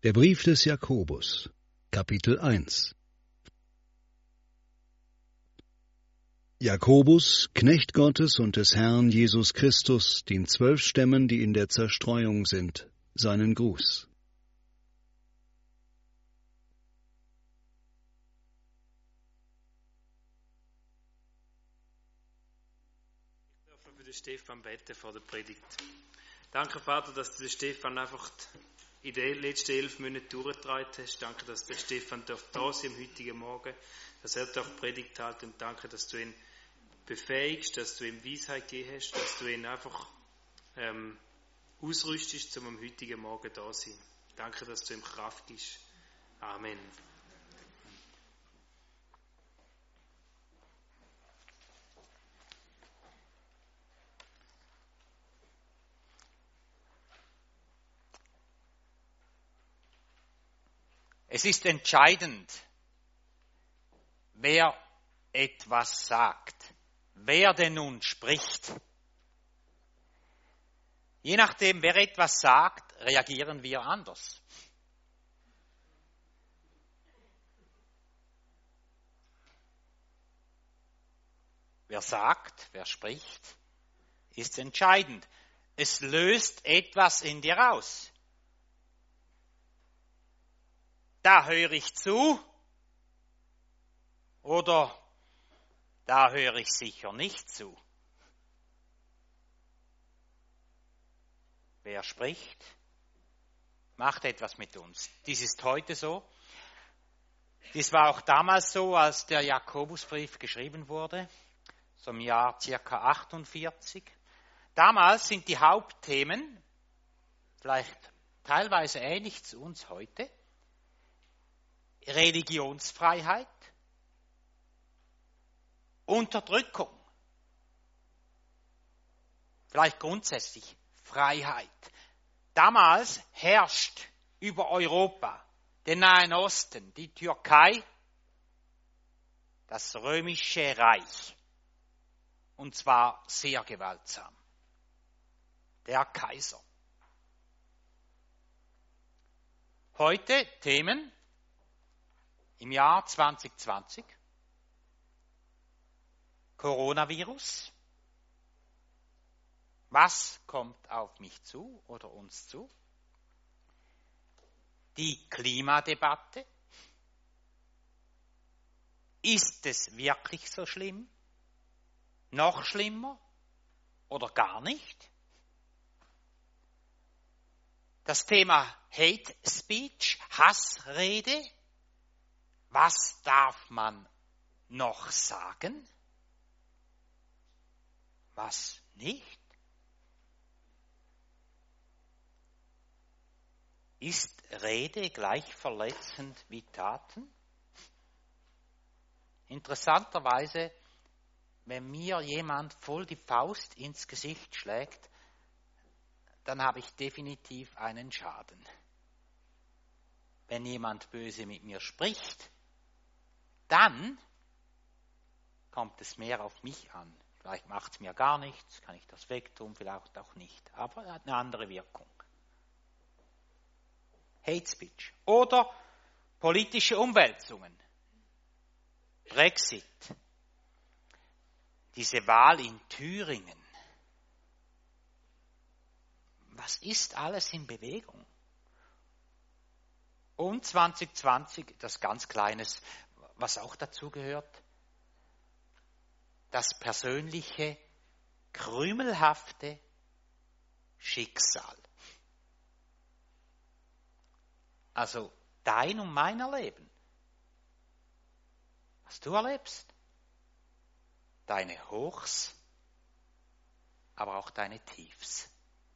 Der Brief des Jakobus, Kapitel 1. Jakobus, Knecht Gottes und des Herrn Jesus Christus, den 12 Stämmen, die in der Zerstreuung sind, seinen Gruß. Ich darf für den Stefan beten vor der Predigt. Danke, Vater, dass du den Stefan einfach in den letzten 11 Monaten durchgetragen hast. Danke, dass der Stefan da sein am heutigen Morgen, dass er die Predigt hält. Und danke, dass du ihn befähigst, dass du ihm Weisheit gegeben hast, dass du ihn einfach ausrüstest, um am heutigen Morgen da zu sein. Danke, dass du ihm Kraft gibst. Amen. Es ist entscheidend, wer etwas sagt, wer denn nun spricht. Je nachdem, wer etwas sagt, reagieren wir anders. Wer sagt, wer spricht, ist entscheidend. Es löst etwas in dir aus. Da höre ich zu oder da höre ich sicher nicht zu. Wer spricht, macht etwas mit uns. Dies ist heute so. Dies war auch damals so, als der Jakobusbrief geschrieben wurde, so im Jahr ca. 48. Damals sind die Hauptthemen, vielleicht teilweise ähnlich zu uns heute, Religionsfreiheit, Unterdrückung, vielleicht grundsätzlich Freiheit. Damals herrscht über Europa, den Nahen Osten, die Türkei, das Römische Reich. Und zwar sehr gewaltsam. Der Kaiser. Heute Themen im Jahr 2020. Coronavirus. Was kommt auf mich zu oder uns zu? Die Klimadebatte. Ist es wirklich so schlimm? Noch schlimmer? Oder gar nicht? Das Thema Hate Speech, Hassrede. Was darf man noch sagen? Was nicht? Ist Rede gleich verletzend wie Taten? Interessanterweise, wenn mir jemand voll die Faust ins Gesicht schlägt, dann habe ich definitiv einen Schaden. Wenn jemand böse mit mir spricht, dann kommt es mehr auf mich an. Vielleicht macht es mir gar nichts, kann ich das wegtun, vielleicht auch nicht. Aber er hat eine andere Wirkung. Hate Speech. Oder politische Umwälzungen. Brexit. Diese Wahl in Thüringen. Was ist alles in Bewegung? Und 2020, das ganz Kleines, was auch dazu gehört, das persönliche, krümelhafte Schicksal. Also dein und mein Erleben. Was du erlebst. Deine Hochs, aber auch deine Tiefs.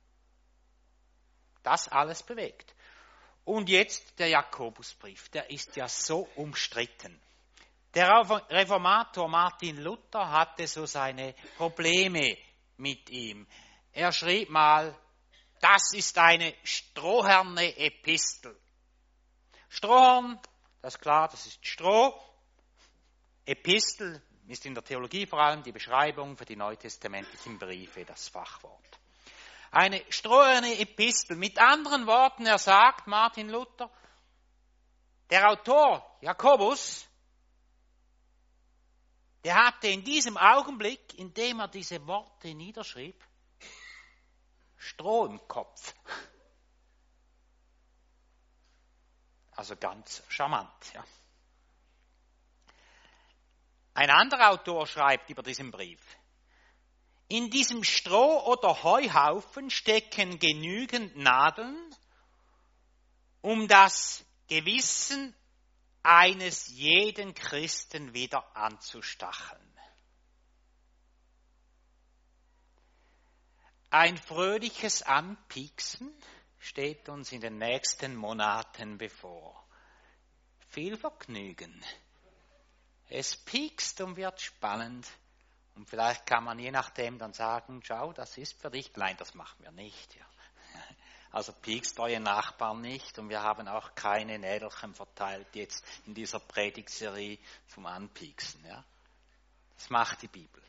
Das alles bewegt. Und jetzt der Jakobusbrief, der ist ja so umstritten. Der Reformator Martin Luther hatte so seine Probleme mit ihm. Er schrieb mal, das ist eine stroherne Epistel. Strohorn, das ist klar, das ist Stroh. Epistel ist in der Theologie vor allem die Beschreibung für die neutestamentlichen Briefe, das Fachwort. Eine stroherne Epistel. Mit anderen Worten, er sagt, Martin Luther, der Autor Jakobus, der hatte in diesem Augenblick, in dem er diese Worte niederschrieb, Stroh im Kopf. Also ganz charmant, ja. Ein anderer Autor schreibt über diesen Brief: In diesem Stroh- oder Heuhaufen stecken genügend Nadeln, um das Gewissen eines jeden Christen wieder anzustacheln. Ein fröhliches Anpieksen steht uns in den nächsten Monaten bevor. Viel Vergnügen. Es piekst und wird spannend. Und vielleicht kann man je nachdem dann sagen, schau, das ist für dich. Nein, das machen wir nicht. Ja. Also piekst euren Nachbarn nicht, und wir haben auch keine Nädelchen verteilt jetzt in dieser Predigtserie zum Anpieksen. Ja. Das macht die Bibel.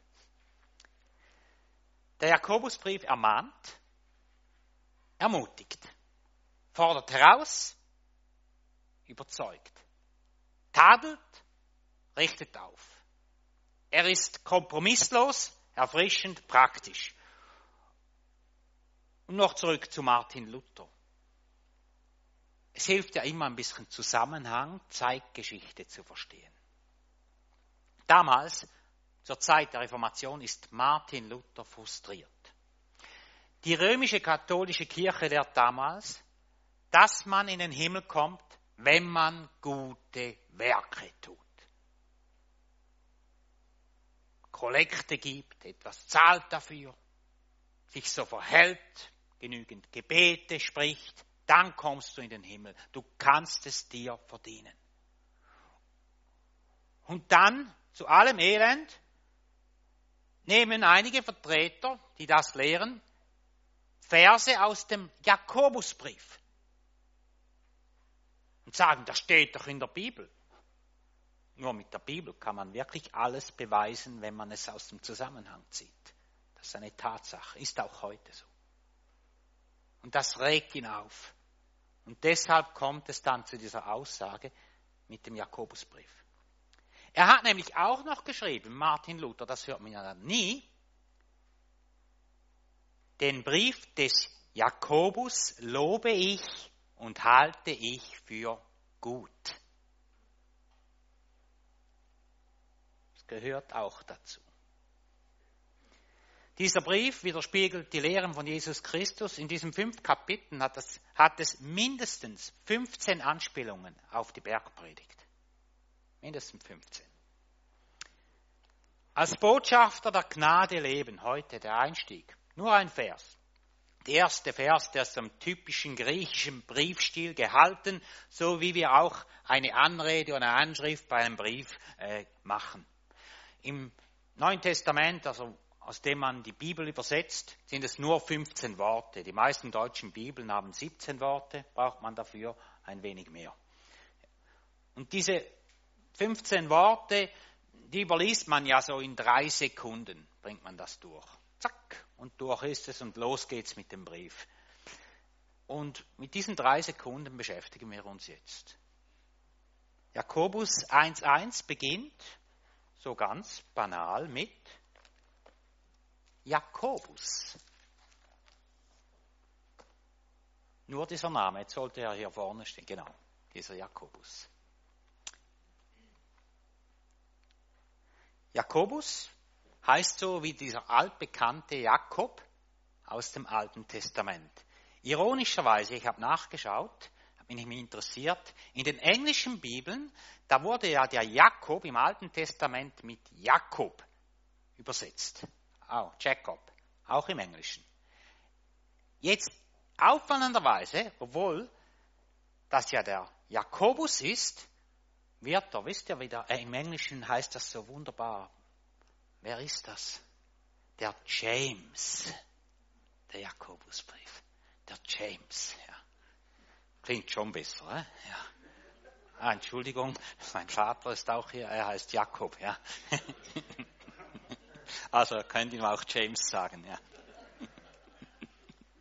Der Jakobusbrief ermahnt, ermutigt, fordert heraus, überzeugt, tadelt, richtet auf. Er ist kompromisslos, erfrischend, praktisch. Und noch zurück zu Martin Luther. Es hilft ja immer ein bisschen Zusammenhang, Zeitgeschichte zu verstehen. Damals, zur Zeit der Reformation, ist Martin Luther frustriert. Die römische katholische Kirche lehrt damals, dass man in den Himmel kommt, wenn man gute Werke tut. Kollekte gibt, etwas zahlt dafür, sich so verhält, genügend Gebete spricht, dann kommst du in den Himmel. Du kannst es dir verdienen. Und dann, zu allem Elend, nehmen einige Vertreter, die das lehren, Verse aus dem Jakobusbrief und sagen, das steht doch in der Bibel. Nur mit der Bibel kann man wirklich alles beweisen, wenn man es aus dem Zusammenhang zieht. Das ist eine Tatsache, ist auch heute so. Und das regt ihn auf. Und deshalb kommt es dann zu dieser Aussage mit dem Jakobusbrief. Er hat nämlich auch noch geschrieben, Martin Luther, das hört man ja nie, den Brief des Jakobus lobe ich und halte ich für gut. Das gehört auch dazu. Dieser Brief widerspiegelt die Lehren von Jesus Christus. In diesen 5 Kapiteln hat es mindestens 15 Anspielungen auf die Bergpredigt. Mindestens 15. Als Botschafter der Gnade leben, heute der Einstieg. Nur ein Vers. Der erste Vers, der ist im typischen griechischen Briefstil gehalten, so wie wir auch eine Anrede oder eine Anschrift bei einem Brief machen. Im Neuen Testament, also aus dem man die Bibel übersetzt, sind es nur 15 Worte. Die meisten deutschen Bibeln haben 17 Worte, braucht man dafür ein wenig mehr. Und diese 15 Worte, die überliest man ja so in 3 Sekunden, bringt man das durch. Zack, und durch ist es und los geht's mit dem Brief. Und mit diesen 3 Sekunden beschäftigen wir uns jetzt. Jakobus 1,1 beginnt so ganz banal mit Jakobus. Nur dieser Name, jetzt sollte er hier vorne stehen, genau, dieser Jakobus. Jakobus heißt so wie dieser altbekannte Jakob aus dem Alten Testament. Ironischerweise, ich habe nachgeschaut, habe mich interessiert, in den englischen Bibeln, da wurde ja der Jakob im Alten Testament mit Jakob übersetzt. Oh, Jacob, auch im Englischen. Jetzt auffallenderweise, obwohl das ja der Jakobus ist, wird er, wisst ihr wieder, im Englischen heißt das so wunderbar. Wer ist das? Der James, der Jakobusbrief. Der James, ja. Klingt schon besser, ja. Ah, Entschuldigung, mein Vater ist auch hier, er heißt Jakob, ja. Also könnt ihr auch James sagen, ja.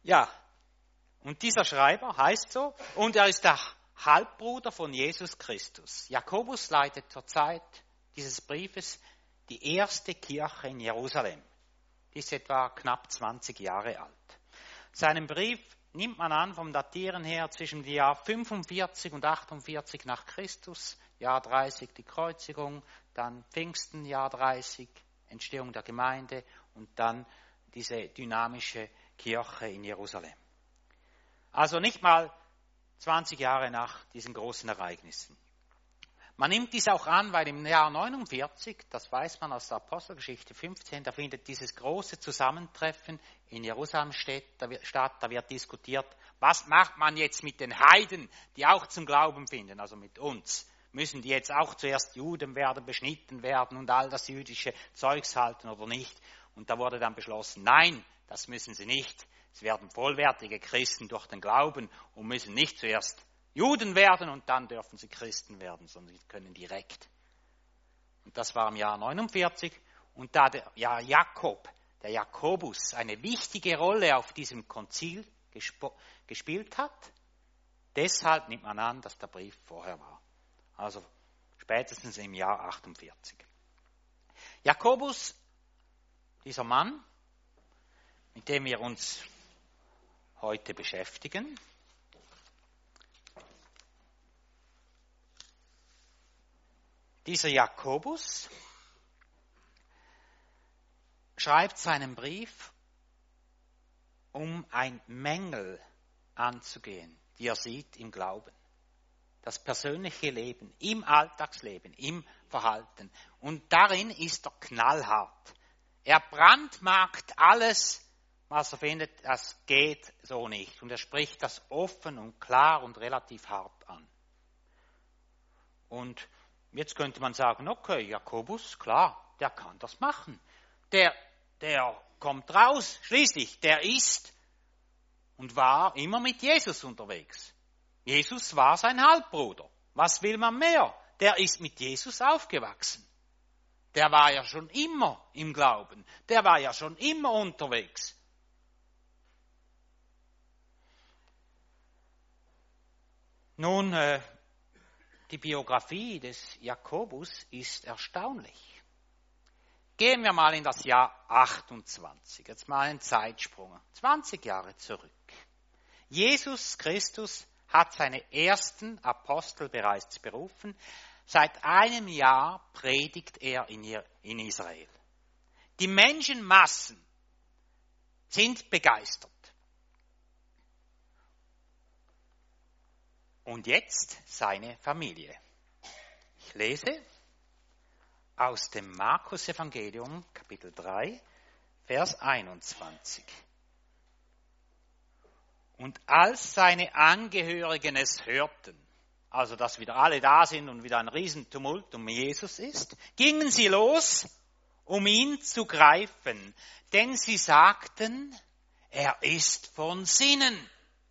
Ja, und dieser Schreiber heißt so, und er ist der Halbbruder von Jesus Christus. Jakobus leitet zur Zeit dieses Briefes die erste Kirche in Jerusalem. Die ist etwa knapp 20 Jahre alt. Seinen Brief nimmt man an vom Datieren her zwischen dem Jahr 45 und 48 nach Christus, Jahr 30 die Kreuzigung, dann Pfingsten, Jahr 30, Entstehung der Gemeinde und dann diese dynamische Kirche in Jerusalem. Also nicht mal 20 Jahre nach diesen großen Ereignissen. Man nimmt dies auch an, weil im Jahr 49, das weiß man aus der Apostelgeschichte 15, da findet dieses große Zusammentreffen in Jerusalem statt. Da wird diskutiert, was macht man jetzt mit den Heiden, die auch zum Glauben finden, also mit uns. Müssen die jetzt auch zuerst Juden werden, beschnitten werden und all das jüdische Zeugs halten oder nicht? Und da wurde dann beschlossen, nein, das müssen sie nicht. Sie werden vollwertige Christen durch den Glauben und müssen nicht zuerst Juden werden und dann dürfen sie Christen werden, sondern sie können direkt. Und das war im Jahr 49. Und da der Jakobus, eine wichtige Rolle auf diesem Konzil gespielt hat, deshalb nimmt man an, dass der Brief vorher war. Also spätestens im Jahr 48. Jakobus, dieser Mann, mit dem wir uns heute beschäftigen, dieser Jakobus schreibt seinen Brief, um ein Mängel anzugehen, die er sieht im Glauben. Das persönliche Leben, im Alltagsleben, im Verhalten. Und darin ist er knallhart. Er brandmarkt alles, was er findet, das geht so nicht. Und er spricht das offen und klar und relativ hart an. Und jetzt könnte man sagen, okay, Jakobus, klar, der kann das machen. Der kommt raus, schließlich, der ist und war immer mit Jesus unterwegs. Jesus war sein Halbbruder. Was will man mehr? Der ist mit Jesus aufgewachsen. Der war ja schon immer im Glauben. Der war ja schon immer unterwegs. Nun, die Biografie des Jakobus ist erstaunlich. Gehen wir mal in das Jahr 28, jetzt mal einen Zeitsprung, 20 Jahre zurück. Jesus Christus hat seine ersten Apostel bereits berufen. Seit einem Jahr predigt er in Israel. Die Menschenmassen sind begeistert. Und jetzt seine Familie. Ich lese aus dem Markus-Evangelium, Kapitel 3, Vers 21. Und als seine Angehörigen es hörten, also dass wieder alle da sind und wieder ein Riesentumult um Jesus ist, gingen sie los, um ihn zu greifen, denn sie sagten, er ist von Sinnen.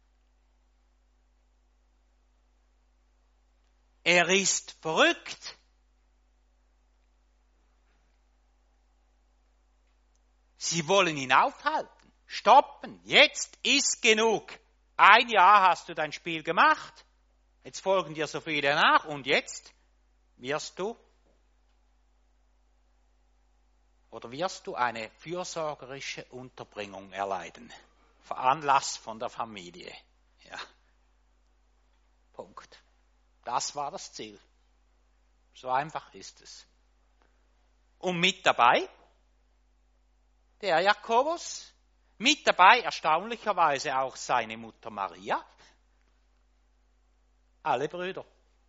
Er ist verrückt. Sie wollen ihn aufhalten, stoppen. Jetzt ist genug. 1 Jahr hast du dein Spiel gemacht. Jetzt folgen dir so viele nach und jetzt wirst du eine fürsorgerische Unterbringung erleiden. Veranlasst von der Familie. Ja. Punkt. Das war das Ziel. So einfach ist es. Und mit dabei der Jakobus, mit dabei erstaunlicherweise auch seine Mutter Maria, alle Brüder.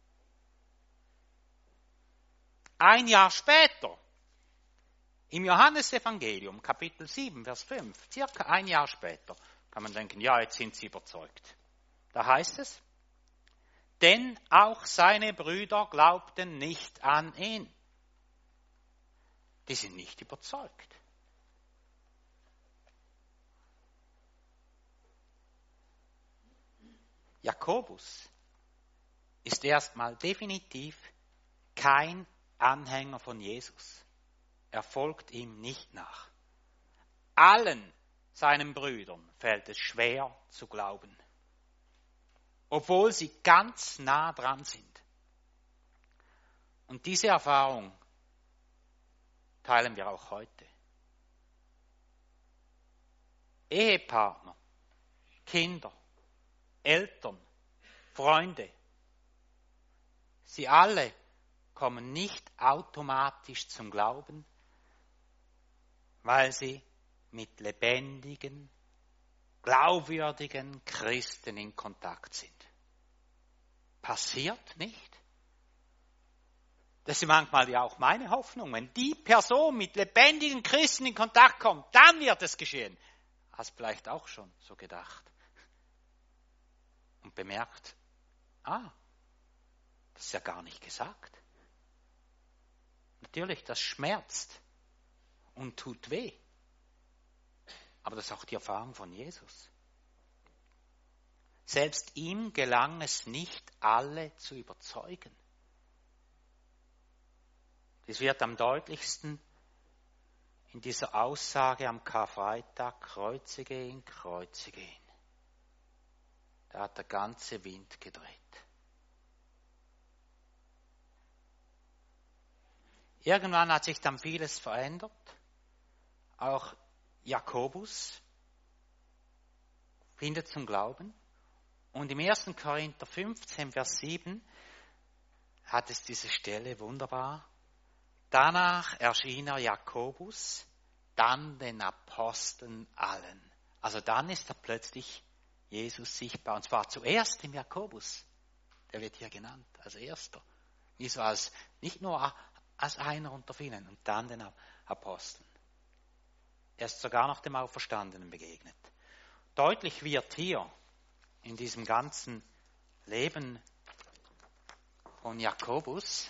1 Jahr später, im Johannesevangelium, Kapitel 7, Vers 5, circa 1 Jahr später, kann man denken, ja, jetzt sind sie überzeugt. Da heißt es, denn auch seine Brüder glaubten nicht an ihn. Die sind nicht überzeugt. Jakobus ist erstmal definitiv kein Anhänger von Jesus. Er folgt ihm nicht nach. Allen seinen Brüdern fällt es schwer zu glauben, obwohl sie ganz nah dran sind. Und diese Erfahrung teilen wir auch heute. Ehepartner, Kinder, Eltern, Freunde, sie alle kommen nicht automatisch zum Glauben, weil sie mit lebendigen, glaubwürdigen Christen in Kontakt sind. Passiert nicht? Das ist manchmal ja auch meine Hoffnung. Wenn die Person mit lebendigen Christen in Kontakt kommt, dann wird es geschehen. Hast vielleicht auch schon so gedacht. Und bemerkt, das ist ja gar nicht gesagt. Natürlich, das schmerzt und tut weh. Aber das ist auch die Erfahrung von Jesus. Selbst ihm gelang es nicht, alle zu überzeugen. Das wird am deutlichsten in dieser Aussage am Karfreitag: kreuzige ihn, kreuzige ihn. Da hat der ganze Wind gedreht. Irgendwann hat sich dann vieles verändert. Auch Jakobus findet zum Glauben. Und im 1. Korinther 15, Vers 7 hat es diese Stelle wunderbar. Danach erschien er Jakobus, dann den Aposteln allen. Also dann ist er plötzlich Jesus sichtbar. Und zwar zuerst im Jakobus. Der wird hier genannt als erster. Nicht nur als einer unter vielen. Und dann den Aposteln. Er ist sogar noch dem Auferstandenen begegnet. Deutlich wird hier in diesem ganzen Leben von Jakobus,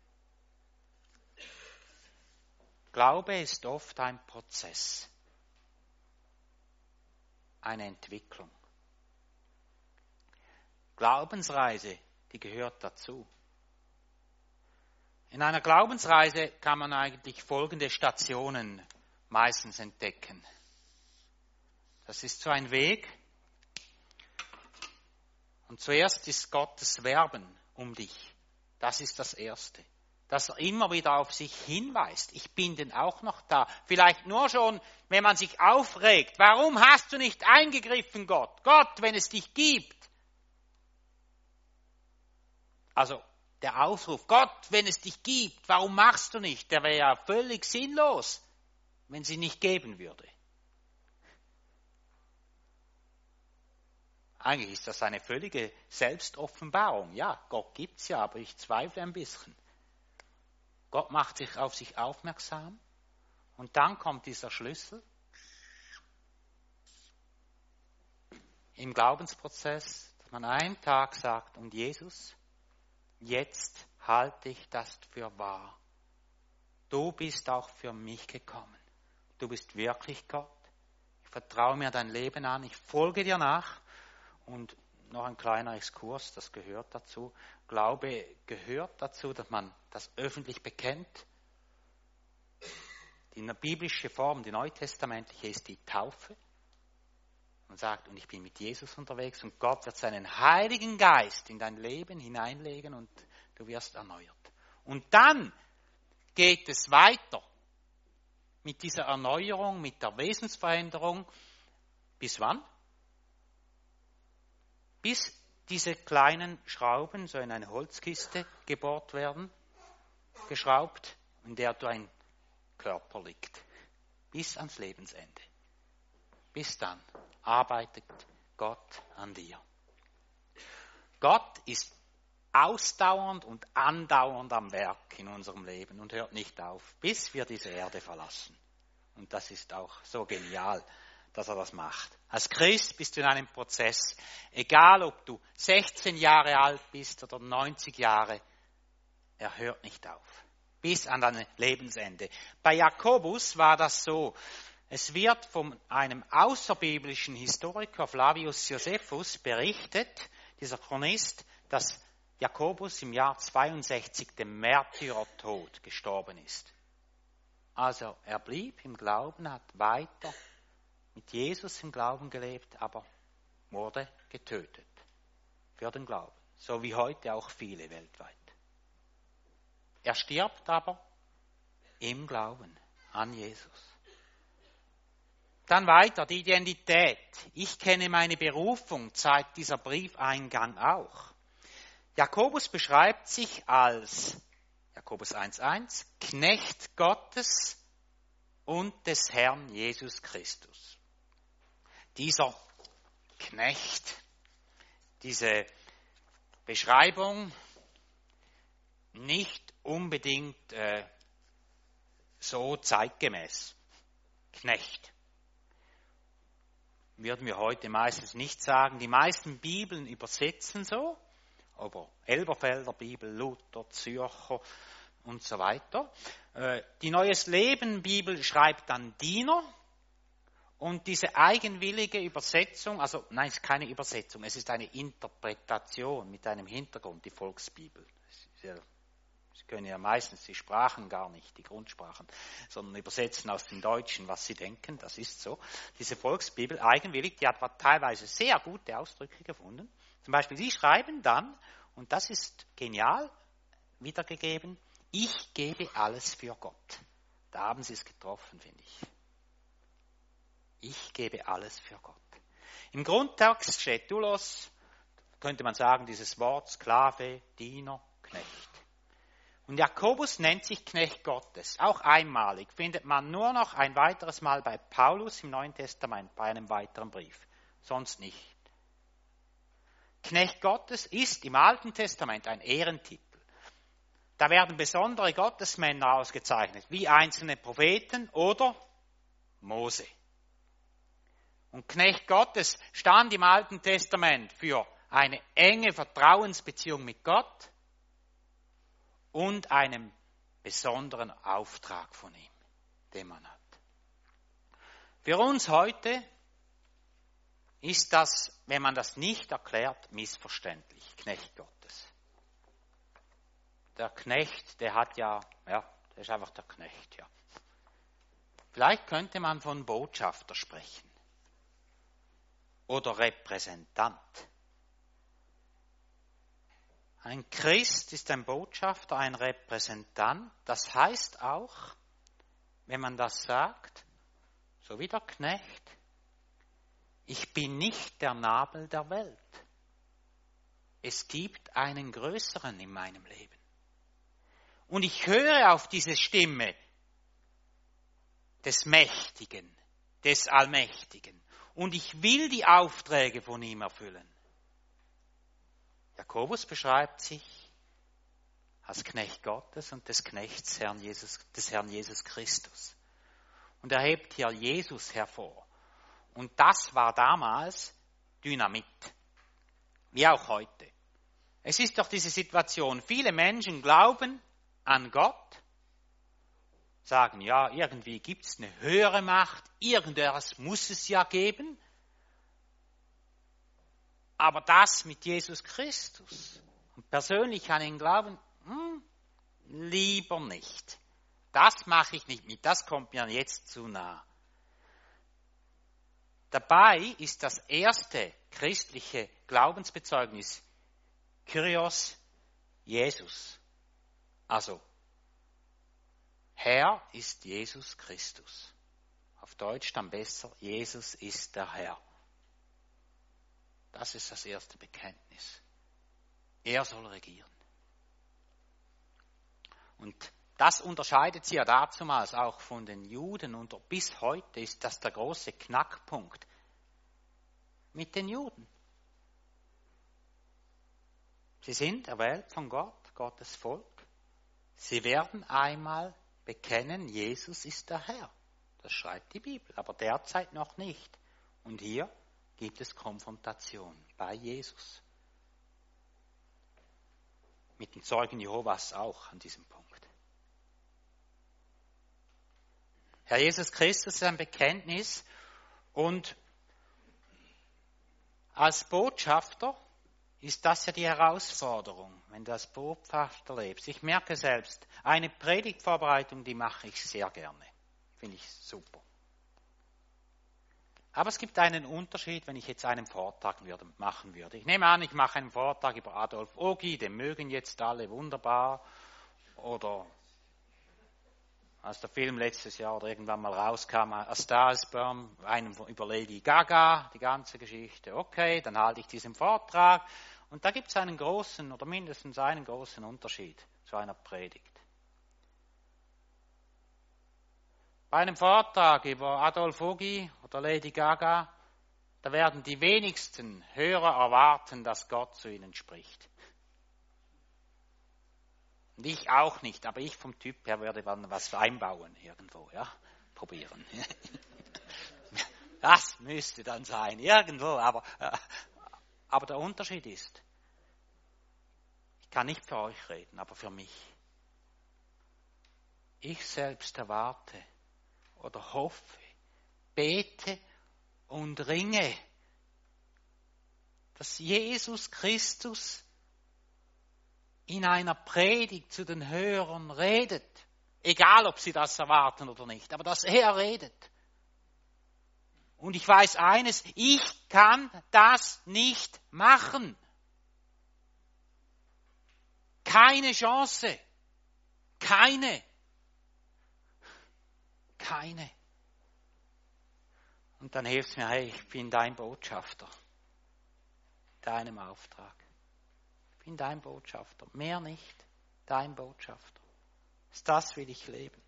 Glaube ist oft ein Prozess, eine Entwicklung. Glaubensreise, die gehört dazu. In einer Glaubensreise kann man eigentlich folgende Stationen meistens entdecken. Das ist so ein Weg. Und zuerst ist Gottes Werben um dich. Das ist das Erste. Dass er immer wieder auf sich hinweist. Ich bin denn auch noch da. Vielleicht nur schon, wenn man sich aufregt. Warum hast du nicht eingegriffen, Gott? Gott, wenn es dich gibt. Also der Ausruf, Gott, wenn es dich gibt, warum machst du nicht? Der wäre ja völlig sinnlos, wenn sie nicht geben würde. Eigentlich ist das eine völlige Selbstoffenbarung. Ja, Gott gibt's ja, aber ich zweifle ein bisschen. Gott macht sich auf sich aufmerksam und dann kommt dieser Schlüssel im Glaubensprozess, dass man einen Tag sagt, und Jesus, jetzt halte ich das für wahr. Du bist auch für mich gekommen. Du bist wirklich Gott. Ich vertraue mir dein Leben an. Ich folge dir nach. Und noch ein kleiner Exkurs, das gehört dazu. Glaube gehört dazu, dass man das öffentlich bekennt. Die biblische Form, die neutestamentliche, ist die Taufe. Man sagt, und ich bin mit Jesus unterwegs und Gott wird seinen Heiligen Geist in dein Leben hineinlegen und du wirst erneuert. Und dann geht es weiter mit dieser Erneuerung, mit der Wesensveränderung. Bis wann? Bis diese kleinen Schrauben so in eine Holzkiste gebohrt werden, geschraubt, in der dein Körper liegt. Bis ans Lebensende. Bis dann arbeitet Gott an dir. Gott ist ausdauernd und andauernd am Werk in unserem Leben und hört nicht auf, bis wir diese Erde verlassen. Und das ist auch so genial, dass er das macht. Als Christ bist du in einem Prozess, egal ob du 16 Jahre alt bist oder 90 Jahre, er hört nicht auf, bis an dein Lebensende. Bei Jakobus war das so, es wird von einem außerbiblischen Historiker, Flavius Josephus, berichtet, dieser Chronist, dass Jakobus im Jahr 62 dem mit Jesus im Glauben gelebt, aber wurde getötet für den Glauben, so wie heute auch viele weltweit. Er stirbt aber im Glauben an Jesus. Dann weiter, die Identität. Ich kenne meine Berufung, zeigt dieser Briefeingang auch. Jakobus beschreibt sich als, Jakobus 1,1, Knecht Gottes und des Herrn Jesus Christus. Dieser Knecht, diese Beschreibung nicht unbedingt so zeitgemäß. Knecht. Würden wir heute meistens nicht sagen. Die meisten Bibeln übersetzen so, aber Elberfelder Bibel, Luther, Zürcher und so weiter. Die Neues Leben Bibel schreibt dann Diener. Und diese eigenwillige Übersetzung, also nein, es ist keine Übersetzung, es ist eine Interpretation mit einem Hintergrund, die Volksbibel. Sie können ja meistens die Sprachen gar nicht, die Grundsprachen, sondern übersetzen aus dem Deutschen, was sie denken, das ist so. Diese Volksbibel, eigenwillig, die hat teilweise sehr gute Ausdrücke gefunden. Zum Beispiel, sie schreiben dann, und das ist genial wiedergegeben, ich gebe alles für Gott. Da haben sie es getroffen, finde ich. Ich gebe alles für Gott. Im Grundtext steht Doulos, könnte man sagen, dieses Wort Sklave, Diener, Knecht. Und Jakobus nennt sich Knecht Gottes. Auch einmalig findet man nur noch ein weiteres Mal bei Paulus im Neuen Testament, bei einem weiteren Brief. Sonst nicht. Knecht Gottes ist im Alten Testament ein Ehrentitel. Da werden besondere Gottesmänner ausgezeichnet, wie einzelne Propheten oder Mose. Und Knecht Gottes stand im Alten Testament für eine enge Vertrauensbeziehung mit Gott und einen besonderen Auftrag von ihm, den man hat. Für uns heute ist das, wenn man das nicht erklärt, missverständlich, Knecht Gottes. Der Knecht, der ist einfach der Knecht, ja. Vielleicht könnte man von Botschafter sprechen. Oder Repräsentant. Ein Christ ist ein Botschafter, ein Repräsentant. Das heißt auch, wenn man das sagt, so wie der Knecht, ich bin nicht der Nabel der Welt. Es gibt einen Größeren in meinem Leben. Und ich höre auf diese Stimme des Mächtigen, des Allmächtigen. Und ich will die Aufträge von ihm erfüllen. Jakobus beschreibt sich als Knecht Gottes und des Knechts des Herrn Jesus Christus. Und er hebt hier Jesus hervor. Und das war damals Dynamit, wie auch heute. Es ist doch diese Situation, viele Menschen glauben an Gott, sagen, ja, irgendwie gibt es eine höhere Macht, irgendetwas muss es ja geben. Aber das mit Jesus Christus und persönlich an ihn glauben, lieber nicht. Das mache ich nicht mit, das kommt mir jetzt zu nah. Dabei ist das erste christliche Glaubensbezeugnis Kyrios, Jesus. Also, Herr ist Jesus Christus. Auf Deutsch dann besser, Jesus ist der Herr. Das ist das erste Bekenntnis. Er soll regieren. Und das unterscheidet sie ja dazumals auch von den Juden und bis heute ist das der große Knackpunkt mit den Juden. Sie sind erwählt von Gott, Gottes Volk. Sie werden einmal bekennen, Jesus ist der Herr. Das schreibt die Bibel, aber derzeit noch nicht. Und hier gibt es Konfrontation bei Jesus. Mit den Zeugen Jehovas auch an diesem Punkt. Herr Jesus Christus ist ein Bekenntnis und als Botschafter ist das ja die Herausforderung, wenn du als Botschafter lebst. Ich merke selbst, eine Predigtvorbereitung, die mache ich sehr gerne. Finde ich super. Aber es gibt einen Unterschied, wenn ich jetzt einen Vortrag machen würde. Ich nehme an, ich mache einen Vortrag über Adolf Ogi, den mögen jetzt alle wunderbar. Oder als der Film letztes Jahr oder irgendwann mal rauskam, A Star is Born, einen über Lady Gaga, die ganze Geschichte. Okay, dann halte ich diesen Vortrag. Und da gibt es einen großen oder mindestens einen großen Unterschied zu einer Predigt. Bei einem Vortrag über Adolf Ogi oder Lady Gaga, da werden die wenigsten Hörer erwarten, dass Gott zu ihnen spricht. Und ich auch nicht, aber ich vom Typ her würde dann was einbauen irgendwo, ja, probieren. Das müsste dann sein, irgendwo, aber der Unterschied ist, ich kann nicht für euch reden, aber für mich. Ich selbst erwarte oder hoffe, bete und ringe, dass Jesus Christus in einer Predigt zu den Hörern redet, egal ob sie das erwarten oder nicht, aber dass er redet. Und ich weiß eines, ich kann das nicht machen. Keine Chance. Keine. Und dann hilft mir, hey, ich bin dein Botschafter. Deinem Auftrag. Ich bin dein Botschafter. Mehr nicht. Dein Botschafter. Das will ich leben.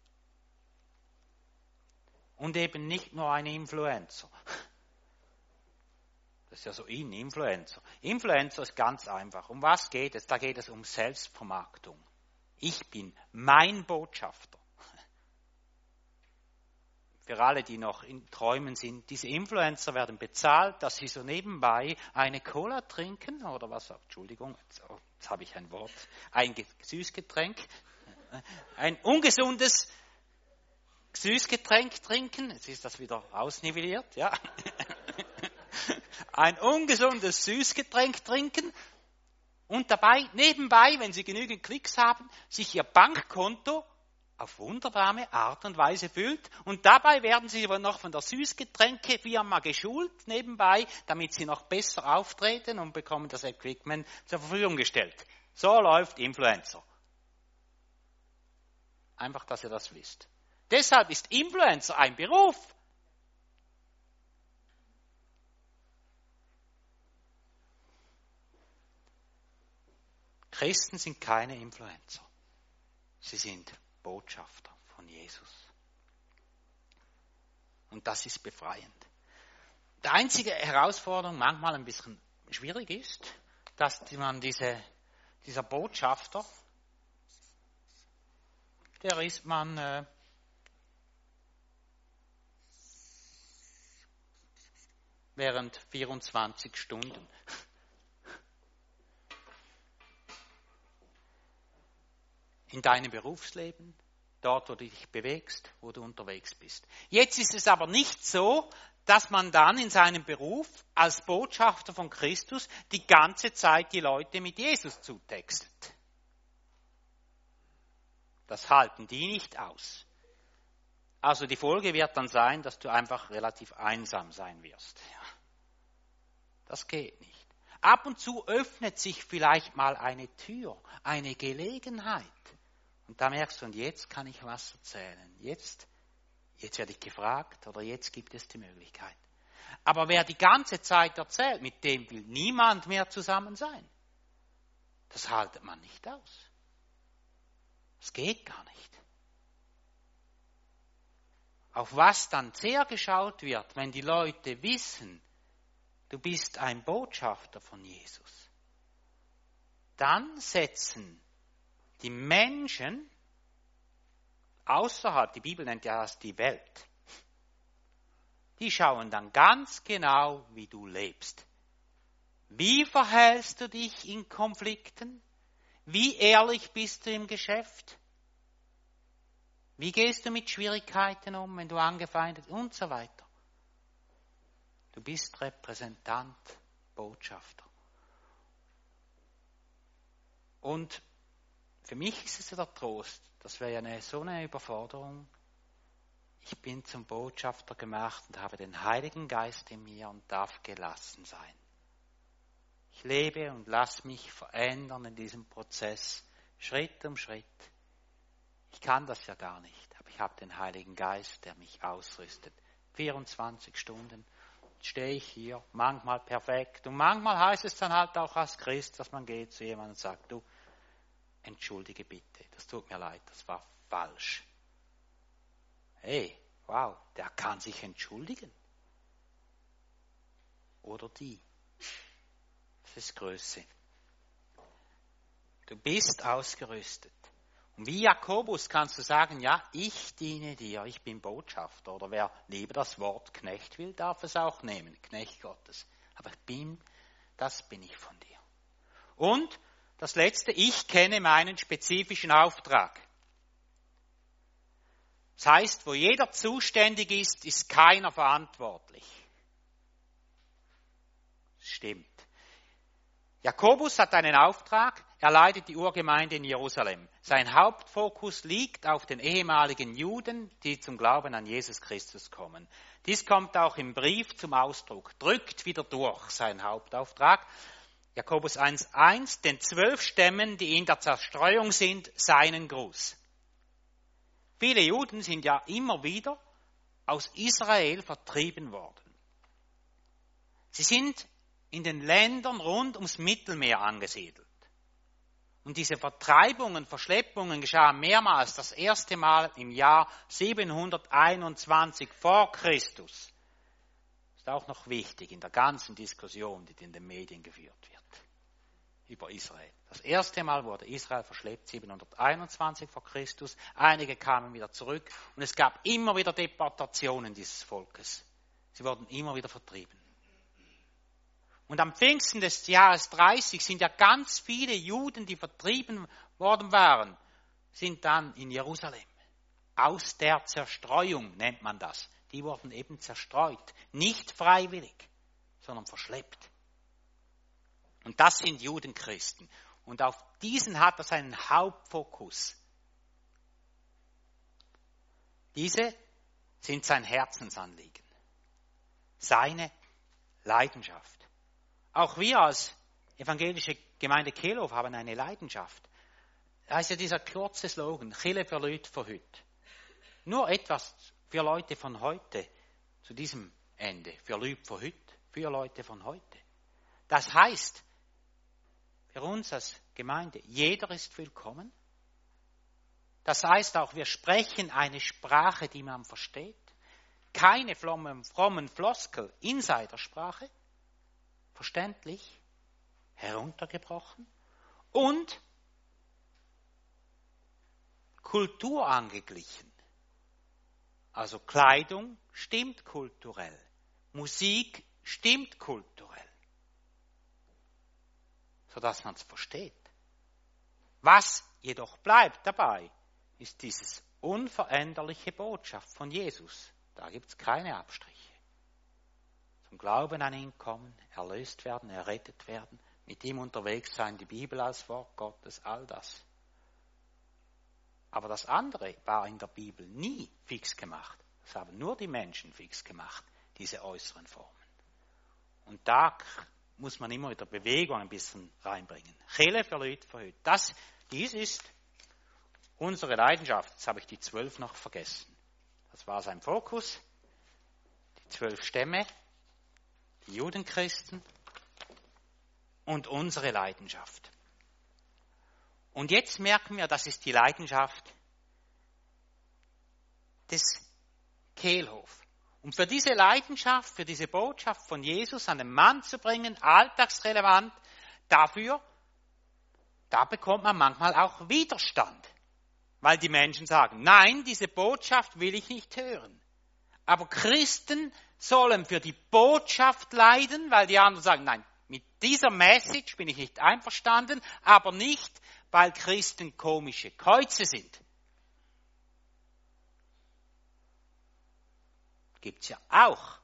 Und eben nicht nur ein Influencer. Das ist ja so Influencer. Influencer ist ganz einfach. Um was geht es? Da geht es um Selbstvermarktung. Ich bin mein Botschafter. Für alle, die noch in Träumen sind, diese Influencer werden bezahlt, dass sie so nebenbei eine Cola trinken oder was, Entschuldigung, jetzt habe ich ein Wort, ein Süßgetränk, ein ungesundes Süßgetränk trinken, jetzt ist das wieder ausnivelliert, ja, ein ungesundes Süßgetränk trinken und dabei, nebenbei, wenn sie genügend Klicks haben, sich ihr Bankkonto auf wunderbare Art und Weise füllt. Und dabei werden sie aber noch von der Süßgetränkefirma geschult nebenbei, damit sie noch besser auftreten und bekommen das Equipment zur Verfügung gestellt. So läuft Influencer. Einfach, dass ihr das wisst. Deshalb ist Influencer ein Beruf. Christen sind keine Influencer. Sie sind Botschafter von Jesus. Und das ist befreiend. Die einzige Herausforderung manchmal ein bisschen schwierig ist, dass man dieser Botschafter, der ist man während 24 Stunden. In deinem Berufsleben, dort, wo du dich bewegst, wo du unterwegs bist. Jetzt ist es aber nicht so, dass man dann in seinem Beruf als Botschafter von Christus die ganze Zeit die Leute mit Jesus zutextet. Das halten die nicht aus. Also die Folge wird dann sein, dass du einfach relativ einsam sein wirst. Ja. Das geht nicht. Ab und zu öffnet sich vielleicht mal eine Tür, eine Gelegenheit. Und da merkst du, und jetzt kann ich was erzählen. Jetzt werde ich gefragt oder jetzt gibt es die Möglichkeit. Aber wer die ganze Zeit erzählt, mit dem will niemand mehr zusammen sein. Das haltet man nicht aus. Das geht gar nicht. Auf was dann sehr geschaut wird, wenn die Leute wissen, du bist ein Botschafter von Jesus, dann setzen die Menschen außerhalb, die Bibel nennt ja das die Welt, die schauen dann ganz genau, wie du lebst. Wie verhältst du dich in Konflikten? Wie ehrlich bist du im Geschäft? Wie gehst du mit Schwierigkeiten um, wenn du angefeindet und so weiter? Du bist Repräsentant, Botschafter. Und für mich ist es ja der Trost, das wäre ja so eine Überforderung. Ich bin zum Botschafter gemacht und habe den Heiligen Geist in mir und darf gelassen sein. Ich lebe und lasse mich verändern in diesem Prozess, Schritt um Schritt. Ich kann das ja gar nicht, aber ich habe den Heiligen Geist, der mich ausrüstet. 24 Stunden stehe ich hier, manchmal perfekt. Und manchmal heißt es dann halt auch als Christ, dass man geht zu jemandem und sagt, du, entschuldige bitte, das tut mir leid, das war falsch. Hey, wow, der kann sich entschuldigen. Oder die. Das ist Größe. Du bist ausgerüstet. Und wie Jakobus kannst du sagen, ja, ich diene dir, ich bin Botschafter. Oder wer lieber das Wort Knecht will, darf es auch nehmen, Knecht Gottes. Aber das bin ich von dir. Und das Letzte, ich kenne meinen spezifischen Auftrag. Das heißt, wo jeder zuständig ist, ist keiner verantwortlich. Das stimmt. Jakobus hat einen Auftrag, er leitet die Urgemeinde in Jerusalem. Sein Hauptfokus liegt auf den ehemaligen Juden, die zum Glauben an Jesus Christus kommen. Dies kommt auch im Brief zum Ausdruck, drückt wieder durch sein Hauptauftrag. Jakobus 1,1, den 12 Stämmen, die in der Zerstreuung sind, seinen Gruß. Viele Juden sind ja immer wieder aus Israel vertrieben worden. Sie sind in den Ländern rund ums Mittelmeer angesiedelt. Und diese Vertreibungen, Verschleppungen geschahen mehrmals. Das erste Mal im Jahr 721 vor Christus. Das ist auch noch wichtig in der ganzen Diskussion, die in den Medien geführt wird über Israel. Das erste Mal wurde Israel verschleppt, 721 vor Christus. Einige kamen wieder zurück und es gab immer wieder Deportationen dieses Volkes. Sie wurden immer wieder vertrieben. Und am Pfingsten des Jahres 30 sind ja ganz viele Juden, die vertrieben worden waren, sind dann in Jerusalem. Aus der Zerstreuung nennt man das. Die wurden eben zerstreut. Nicht freiwillig, sondern verschleppt. Und das sind Judenchristen. Und auf diesen hat er seinen Hauptfokus. Diese sind sein Herzensanliegen. Seine Leidenschaft. Auch wir als evangelische Gemeinde Kehlhof haben eine Leidenschaft. Da ist ja dieser kurze Slogan, Chille für Leute von heute. Nur etwas für Leute von heute, zu diesem Ende, für Leute von heute, für Leute von heute. Das heißt, für uns als Gemeinde, jeder ist willkommen. Das heißt auch, wir sprechen eine Sprache, die man versteht. Keine frommen Floskel, Insidersprache. Verständlich, heruntergebrochen und Kultur angeglichen. Also Kleidung stimmt kulturell, Musik stimmt kulturell, sodass man es versteht. Was jedoch bleibt dabei, ist dieses unveränderliche Botschaft von Jesus. Da gibt es keine Abstriche. Zum Glauben an ihn kommen, erlöst werden, errettet werden, mit ihm unterwegs sein, die Bibel als Wort Gottes, all das. Aber das andere war in der Bibel nie fix gemacht. Das haben nur die Menschen fix gemacht, diese äußeren Formen. Und da muss man immer wieder Bewegung ein bisschen reinbringen. Chille für Leute von heute. Dies ist unsere Leidenschaft. Jetzt habe ich die 12 noch vergessen. Das war sein Fokus. Die 12 Stämme. Die Judenchristen und unsere Leidenschaft. Und jetzt merken wir, das ist die Leidenschaft des Kehlhof. Und für diese Leidenschaft, für diese Botschaft von Jesus an den Mann zu bringen, alltagsrelevant, da bekommt man manchmal auch Widerstand. Weil die Menschen sagen, nein, diese Botschaft will ich nicht hören. Aber Christen sollen für die Botschaft leiden, weil die anderen sagen, nein, mit dieser Message bin ich nicht einverstanden, aber nicht, weil Christen komische Käuze sind. Gibt's ja auch.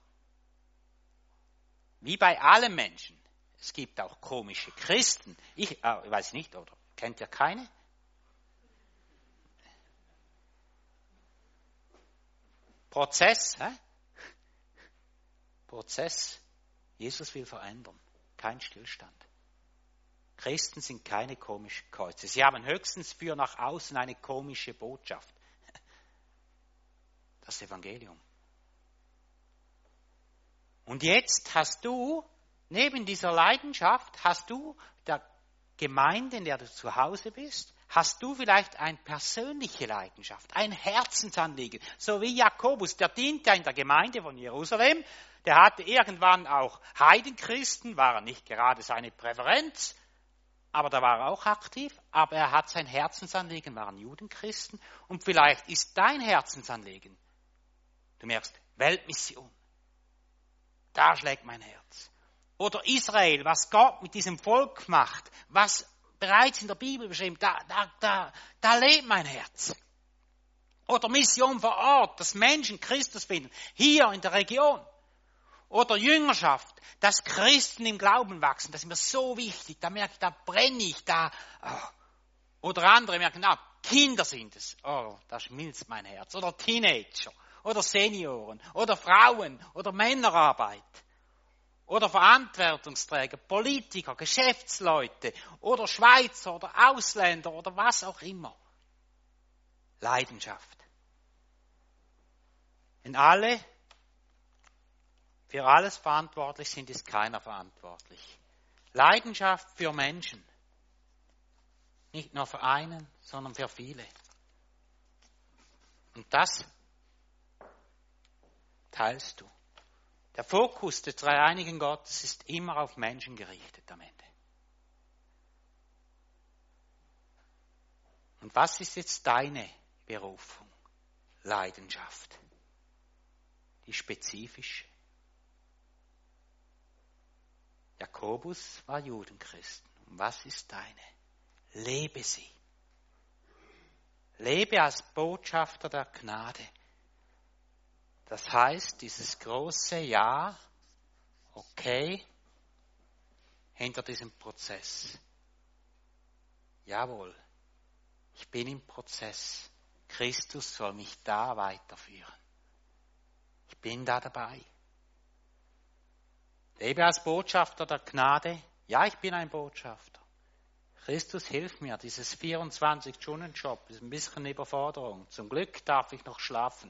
Wie bei allen Menschen. Es gibt auch komische Christen. Ich weiß nicht, oder kennt ihr keine? Prozess. Prozess. Jesus will verändern. Kein Stillstand. Christen sind keine komischen Kreuze. Sie haben höchstens für nach außen eine komische Botschaft. Das Evangelium. Und jetzt hast du, neben dieser Leidenschaft, hast du der Gemeinde, in der du zu Hause bist, hast du vielleicht eine persönliche Leidenschaft, ein Herzensanliegen. So wie Jakobus, der diente ja in der Gemeinde von Jerusalem, der hatte irgendwann auch Heidenchristen, war nicht gerade seine Präferenz, aber da war er auch aktiv, aber er hat sein Herzensanliegen, waren Judenchristen. Und vielleicht ist dein Herzensanliegen, du merkst, Weltmission. Da schlägt mein Herz. Oder Israel, was Gott mit diesem Volk macht, was bereits in der Bibel beschrieben, da lebt mein Herz. Oder Mission vor Ort, dass Menschen Christus finden, hier in der Region. Oder Jüngerschaft, dass Christen im Glauben wachsen, das ist mir so wichtig, da merke ich, da brenne ich, Oder andere merken, Kinder sind es, da schmilzt mein Herz. Oder Teenager. Oder Senioren, oder Frauen, oder Männerarbeit, oder Verantwortungsträger, Politiker, Geschäftsleute, oder Schweizer, oder Ausländer, oder was auch immer. Leidenschaft. Wenn alle für alles verantwortlich sind, ist keiner verantwortlich. Leidenschaft für Menschen. Nicht nur für einen, sondern für viele. Und das teilst du. Der Fokus des dreieinigen Gottes ist immer auf Menschen gerichtet am Ende. Und was ist jetzt deine Berufung? Leidenschaft. Die spezifische. Jakobus war Judenchristen. Und was ist deine? Lebe sie. Lebe als Botschafter der Gnade. Das heißt, dieses große Ja, okay, hinter diesem Prozess. Jawohl, ich bin im Prozess. Christus soll mich da weiterführen. Ich bin da dabei. Lebe als Botschafter der Gnade. Ja, ich bin ein Botschafter. Christus hilft mir, dieses 24-Stunden-Job ist ein bisschen Überforderung. Zum Glück darf ich noch schlafen.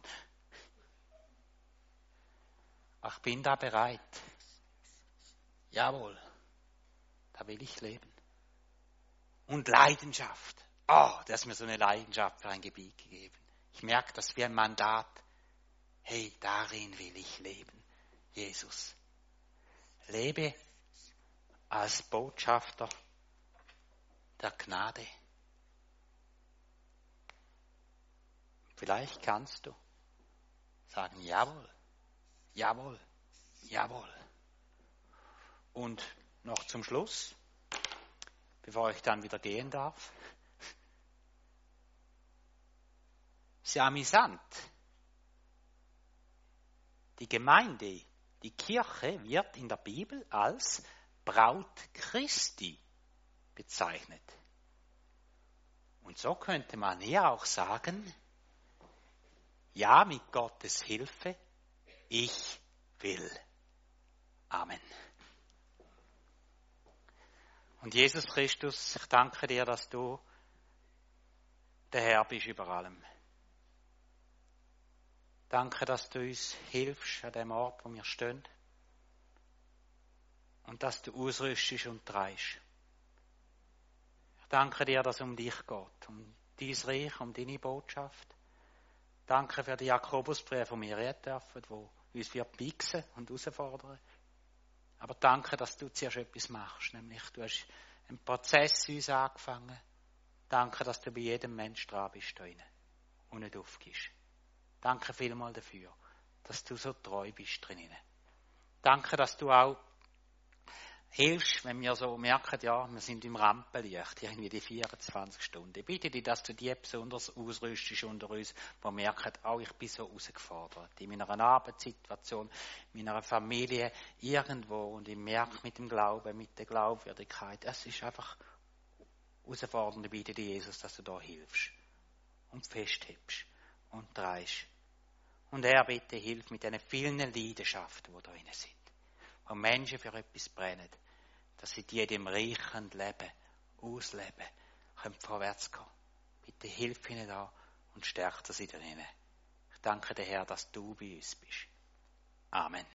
Ich bin da bereit. Jawohl, da will ich leben. Und Leidenschaft. Das ist mir so eine Leidenschaft für ein Gebiet gegeben. Ich merke das wie ein Mandat. Hey, darin will ich leben. Jesus. Lebe als Botschafter der Gnade. Vielleicht kannst du sagen, jawohl. Jawohl, jawohl. Und noch zum Schluss, bevor ich dann wieder gehen darf. Sehr amüsant. Die Gemeinde, die Kirche wird in der Bibel als Braut Christi bezeichnet. Und so könnte man hier auch sagen, ja, mit Gottes Hilfe, ich will. Amen. Und Jesus Christus, ich danke dir, dass du der Herr bist über allem. Danke, dass du uns hilfst an dem Ort, wo wir stehen. Und dass du ausrüstest und treibst. Ich danke dir, dass es um dich geht, um dein Reich, um deine Botschaft. Danke für die Jakobusbriefe, die wir reden dürfen, die uns pieksen und herausfordern. Aber danke, dass du zuerst etwas machst. Nämlich, du hast einen Prozess in uns angefangen. Danke, dass du bei jedem Menschen dran bist da rein und nicht aufgibst. Danke vielmals dafür, dass du so treu bist drinnen. Danke, dass du auch hilfst, wenn wir so merken, ja, wir sind im Rampenlicht, irgendwie die 24 Stunden. Ich bitte dich, dass du die besonders ausrüstest unter uns, die merken, ich bin so herausgefordert. In meiner Arbeitssituation, in meiner Familie, irgendwo. Und ich merke mit dem Glauben, mit der Glaubwürdigkeit, es ist einfach herausfordernd. Ich bitte dich, Jesus, dass du da hilfst und festhebst und treibst. Und Herr, bitte hilf mit diesen vielen Leidenschaften, die da drin sind, wo Menschen für etwas brennen, dass sie die in dem reichen Leben ausleben, können vorwärts gehen. Bitte hilf ihnen da und stärkt sie darin. Ich danke dir, Herr, dass du bei uns bist. Amen.